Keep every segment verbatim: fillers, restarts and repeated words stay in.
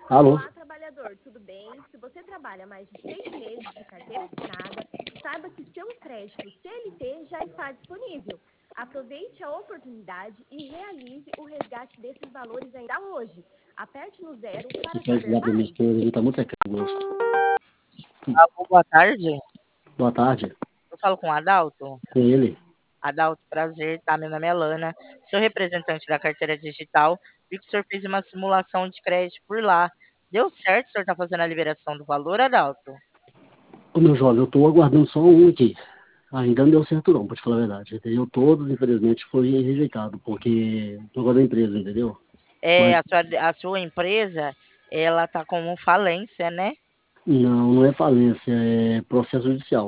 Alô? Olá, trabalhador, tudo bem? Se você trabalha mais de seis meses de carteira assinada, saiba que seu crédito C L T já está disponível. Aproveite a oportunidade e realize o resgate desses valores ainda hoje. Aperte no zero Você para pode saber ligar pra minha mais. esposa, ele tá muito secando o gosto. Alô, boa tarde. Boa tarde. Eu falo com o Adalto. Com ele? Adalto, prazer, tá? Meu nome é Lana. Sou representante da carteira digital. Vi que o senhor fez uma simulação de crédito por lá. Deu certo? O senhor tá fazendo a liberação do valor, Adalto? Ô, meu jovem, eu tô aguardando só um aqui. Ainda não deu certo não, pra te falar a verdade. Entendeu? Todos, infelizmente, foi rejeitado, porque não gosto da empresa, entendeu? É, Mas a sua, a sua empresa, ela tá como falência, né? não, não é falência, é processo judicial.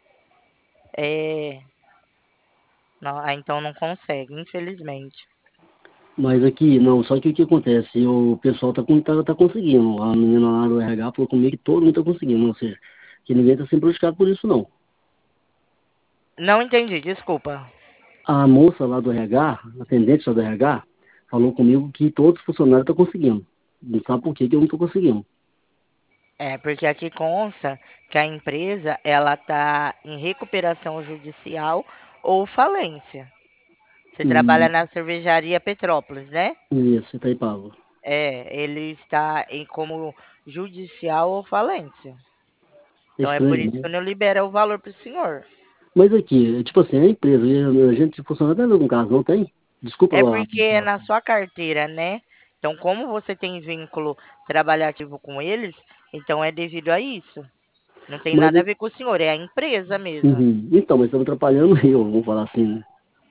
É, não, ah, então não consegue, infelizmente. Mas aqui, não, só que o que acontece? O pessoal tá, com- tá, tá conseguindo. A menina lá do R H falou comigo que todo mundo tá conseguindo, ou seja, que ninguém tá sendo prejudicado por isso, não. Não entendi, desculpa. A moça lá do R H, a atendente lá do R H, falou comigo que todos os funcionários estão conseguindo. Não sabe por que, que eu não estou conseguindo. É, porque aqui consta que a empresa, ela tá em recuperação judicial ou falência. Você trabalha Hum, na cervejaria Petrópolis, né? isso, Itaipava. É, ele está em como judicial ou falência. É Então é por estranho, isso né? que não libera o valor para o senhor. Mas aqui, tipo assim, a empresa, a gente de funcionário tem algum caso, não tem? Desculpa É lá. porque é na sua carteira, né? Então, como você tem vínculo trabalhativo com eles, então é devido a isso. Não tem Mas, nada a ver com o senhor, é a empresa mesmo. uhum, então, mas estamos atrapalhando eu, vamos falar assim, né?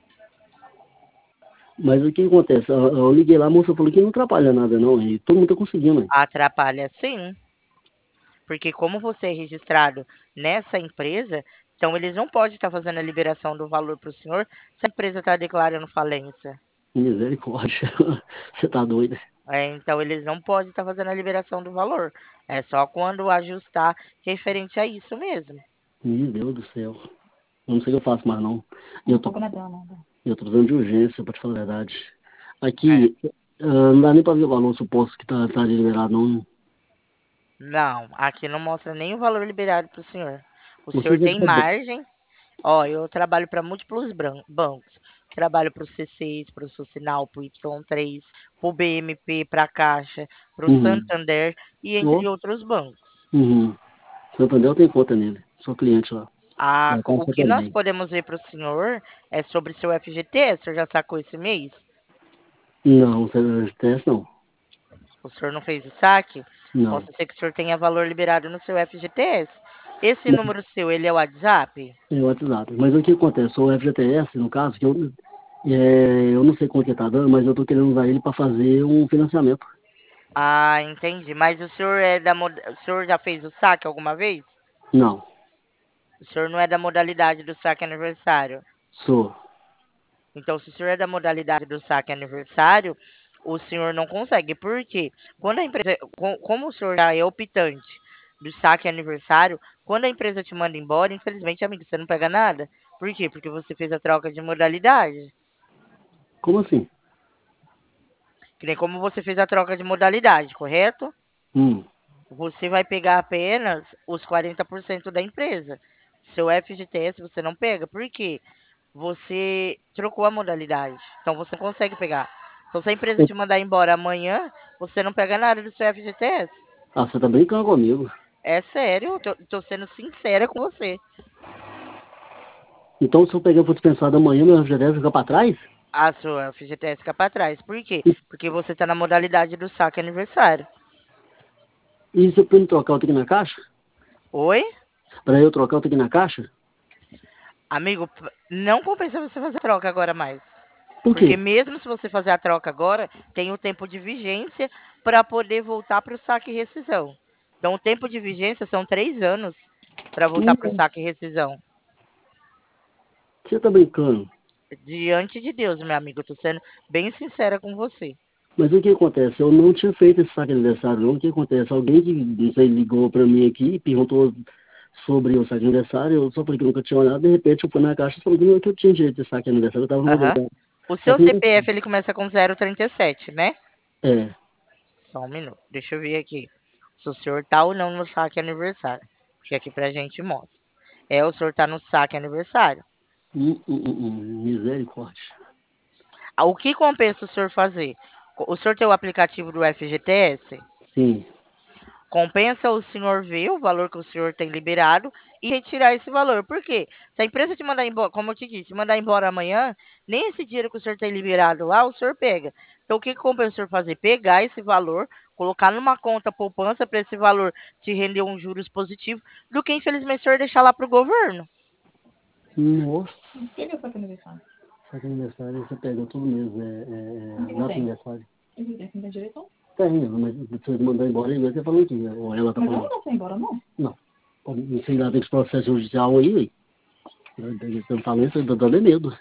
Mas o que acontece? Eu, eu liguei lá, a moça falou que não atrapalha nada, não, e todo mundo tá conseguindo, hein? Atrapalha sim, porque como você é registrado nessa empresa, então eles não podem estar fazendo a liberação do valor para o senhor se a empresa está declarando falência. Misericórdia. Você tá doido? É, então eles não podem estar fazendo a liberação do valor. É só quando ajustar referente a isso mesmo. Meu Deus do céu. Eu não sei o que eu faço mais, não. E eu tô, eu tô precisando de urgência, pra te falar a verdade. É. Aqui, ah, não dá nem pra ver o valor suposto que tá, tá liberado, não. Não, aqui não mostra nem o valor liberado para o senhor. O O que senhor que é tem que tá... margem. Ó, eu trabalho para múltiplos bran- bancos. Trabalho para o C seis, para o Socinal, para o Y três, para o B M P, para a Caixa, para o Uhum. Santander e Ó, entre outros bancos. uhum. Santander eu tenho conta nele. Sou cliente lá. A- Da o Caixa que nós também. podemos ver para o senhor é sobre seu F G T. O senhor já sacou esse mês? Não, você teste não. O senhor não fez o saque? Não. Possa ser que o senhor tenha valor liberado no seu F G T S. Esse número seu, ele é o WhatsApp? É o WhatsApp. Mas o que acontece? O F G T S, no caso, que eu, é, eu não sei quanto que tá dando, mas eu tô querendo usar ele pra fazer um financiamento. Ah, entendi. Mas o senhor é da mod... o senhor já fez o saque alguma vez? Não. O senhor não é da modalidade do saque aniversário. Sou. Então, se o senhor é da modalidade do saque aniversário, o senhor não consegue. Por quê? Quando a empresa, co- como o senhor já é optante do saque aniversário, quando a empresa te manda embora, infelizmente, amigo, você não pega nada. Por quê? Porque você fez a troca de modalidade. Como assim? Que nem como você fez a troca de modalidade, correto? Hum. Você vai pegar apenas os quarenta por cento da empresa. Seu F G T S você não pega. Por quê? Você trocou a modalidade. Então você não consegue pegar. Então se a empresa te mandar embora amanhã, você não pega nada do seu F G T S. Ah, você tá brincando comigo. É sério, eu tô, tô sendo sincera com você. Então, se eu pegar e for dispensado amanhã, meu já deve ficar pra trás? A sua F G T S fica para trás. Por quê? E, Porque você tá na modalidade do saque aniversário. e se eu pra trocar, eu tenho que ir na caixa? Oi? Pra eu trocar, eu tenho que ir na caixa? Amigo, p- não compensa você fazer troca agora mais. Por quê? Porque mesmo se você fazer a troca agora, tem o tempo de vigência para poder voltar para o saque e rescisão. Então, o tempo de vigência são três anos para voltar para o Hum, saque e rescisão. você tá brincando. Diante de Deus, meu amigo, eu tô sendo bem sincera com você. Mas o que acontece? Eu não tinha feito esse saque de aniversário, não. O que acontece? Alguém que, não sei, ligou pra mim aqui e perguntou sobre o saque de aniversário. Eu só falei que nunca tinha olhado. De repente, eu fui na caixa e falei que não- que eu tinha direito de saque de aniversário. Eu tava na Aham. modalidade. O Só seu que não. C P F ele começa com zero trinta e sete, né? É. Só um minuto. Deixa eu ver aqui se o senhor tá ou não no saque aniversário. Porque aqui pra gente mostra. É, o senhor tá no saque aniversário. Hum, hum, hum, hum, misericórdia. Ah, o que compensa o senhor fazer? O senhor tem o aplicativo do F G T S? Sim. Compensa o senhor ver o valor que o senhor tem liberado e retirar esse valor. Por quê? Se a empresa te mandar embora, como eu te disse, mandar embora amanhã, nem esse dinheiro que o senhor tem liberado lá, o senhor pega. Então, o que que compensa o senhor fazer? Pegar esse valor, colocar numa conta poupança para esse valor te render um juros positivo, do que, infelizmente, o senhor deixar lá para o governo. Nossa. Pega essa aniversário. Saque aniversário você pega todo mês. É, é, é, data tem? aniversário. E você tem direito? Tem, mas se você mandar embora, igual você falou aqui. Ou ela tá Mas eu falando. não dou pra ir embora, não. Não. Não sei lá, tem esse processo judicial aí, ué. Eu falo isso, eu tô dando medo.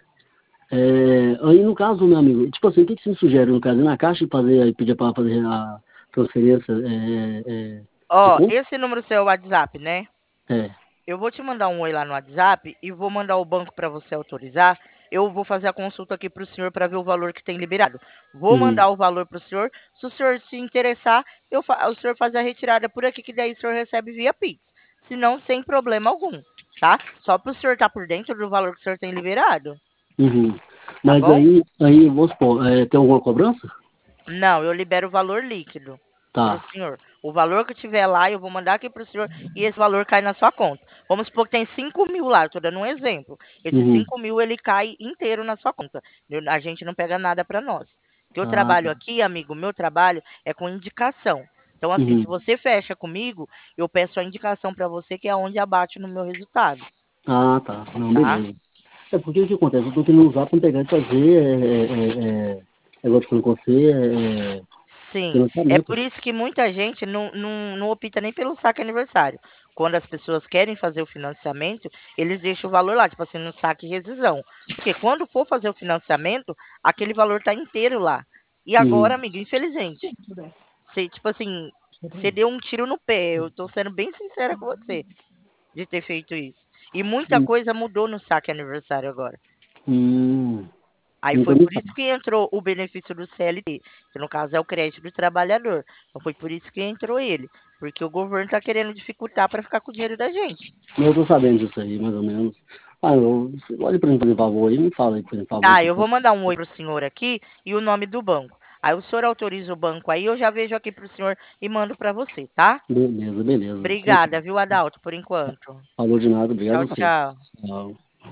É, aí no caso, meu amigo, tipo assim, o que, que você me sugere no caso? Ir na caixa e fazer, aí pedir para fazer a transferência é, é, de Ó, conta? esse número seu é o WhatsApp, né? É. Eu vou te mandar um oi lá no WhatsApp e vou mandar o banco para você autorizar. Eu vou fazer a consulta aqui para o senhor para ver o valor que tem liberado. Vou Uhum. mandar o valor para o senhor. Se o senhor se interessar, eu fa- o senhor faz a retirada por aqui, que daí o senhor recebe via Pix. Se não, sem problema algum, tá? Só para o senhor estar por dentro do valor que o senhor tem liberado, Uhum. tá Mas bom? aí, aí vamos supor, é, tem alguma cobrança? Não, eu libero o valor líquido para o Tá. senhor. O valor que tiver lá, eu vou mandar aqui para o senhor e esse valor cai na sua conta. Vamos supor que tem cinco mil lá, estou dando um exemplo. Esses Uhum. cinco mil, ele cai inteiro na sua conta. Eu- A gente não pega nada para nós. Porque eu Ah, trabalho tá. aqui, amigo, meu trabalho é com indicação. Então, assim, se Uhum. você fecha comigo, eu peço a indicação para você, que é onde abate no meu resultado, Ah, tá. Não, tá? beleza. É porque o que acontece? Eu tô querendo usar para pegar e fazer é, é, é, é, negócio com você, é, é, Sim, é financiamento. por isso que muita gente não, não, não opta nem pelo saque aniversário. Quando as pessoas querem fazer o financiamento, eles deixam o valor lá, tipo assim, no saque rescisão. Porque quando for fazer o financiamento, aquele valor tá inteiro lá. E agora, Uhum. amigo, infelizmente, Sim, tudo bem. você, tipo assim, você deu um tiro no pé. Eu tô sendo bem sincera com você de ter feito isso. E muita coisa mudou no saque aniversário agora. Hum. Aí Nunca foi me por fala. isso que entrou o benefício do C L T, que no caso é o crédito do trabalhador. Então foi por isso que entrou ele, porque o governo está querendo dificultar para ficar com o dinheiro da gente. Eu tô sabendo disso aí, mais ou menos. Ah, eu, olha pra mim, por favor, aí me fala aí, por favor. Ah, Que, eu vou mandar um oi pro senhor aqui e o nome do banco. Aí o senhor autoriza o banco aí, eu já vejo aqui pro senhor e mando para você, tá? beleza, beleza. Sem- Obrigada, viu, Adalto, por enquanto. Falou de nada, obrigado Tchau, a você. tchau. Tchau.